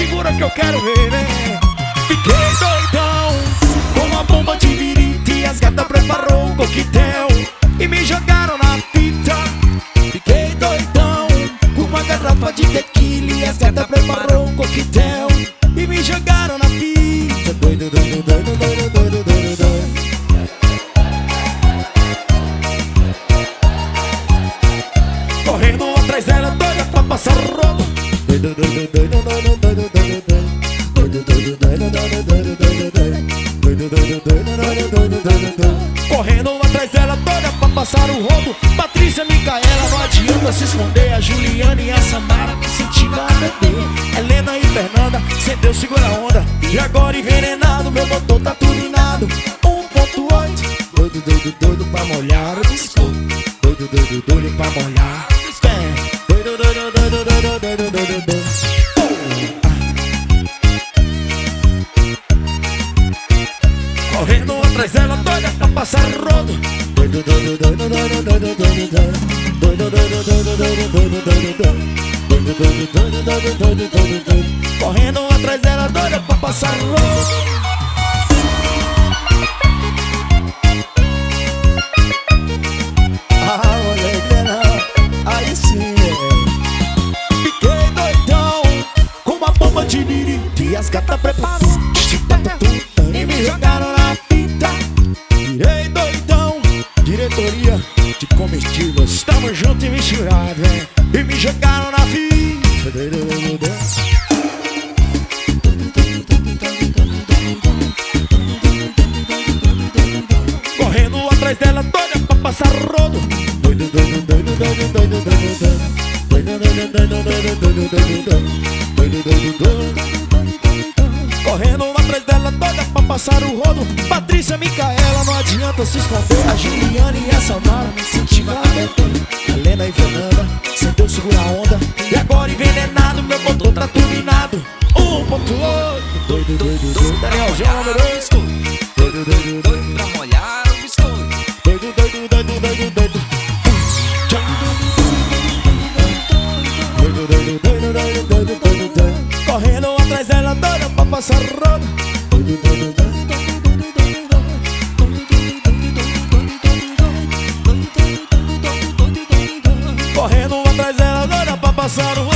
segura que eu quero ver, né? Fiquei doidão com a bomba de birita e as gatas preparou um coquetel e me jogaram na fita. Fiquei doidão com uma garrafa de tequila e as gatas preparou um coquetel e me jogaram na fita. Doido, doido, doido, doido, doido, doido, doido. Correndo atrás dela, doida pra passar o rodo. Doido, doido, doido, doido, doido, doido, doido. Doido, doido, doido, doido, doido, doido, doido. Doido, doido, doido, doido, doido, doido, doido. Correndo atrás dela, doida pra passar o rodo. Patrícia, Micaela, não adianta se esconder. A Juliana e a Samara me incentivam a beber. Helena e Fernanda, sem Deus segura a onda. E agora envenenado, meu motor tá turbinado. 1.8. Doido, doido, doido pra molhar o biscoito. Doido, doido, doido pra molhar o biscoito. Doido, doido, doido, doido, doido, doido, doido. Correndo atrás dela, doida pra passar o rodo. Doido, doido, doido, doido, doido, doido, doido. Doido, doido, doido, doido, doido, doido, doido. Doido, doido, doido, doido, doido, doido, doido. Correndo atrás dela, doida pra passar o rodo. Ah, moleque, não. Aí sim, Fiquei doidão com uma bomba de birita e as gatas prepararam e me jogaram na fita. Virei doidão, diretoria de comestíveis, tamo junto e misturado, hein? E me jogaram na fita. Correndo atrás dela, doida pra passar rodo. Doido, doido, doido, doido, doido, doido, doido. Doido, doido, doido, doido, doido, doido, doido. Doido, doido, doido. Correndo atrás dela, doida pra passar o rodo. Patrícia, Micaela, não adianta se esconder. A Juliana e a Samara me incentivam a beber. Helena e Fernanda, sem Deus segura a onda. E agora envenenado, meu motor tá turbinado. 1.8. Doido, doido, doido. Danielzinho, número 2. Doido, doido, doido pra molhar o biscoito. Doido, doido, doido, doido, doido. Doido, doido, doido, doido, doido, doido, doido. Correndo atrás dela, doida pra passar rodo. Doido, doido, doido. Correndo atrás dela, doida pra passar o rodo.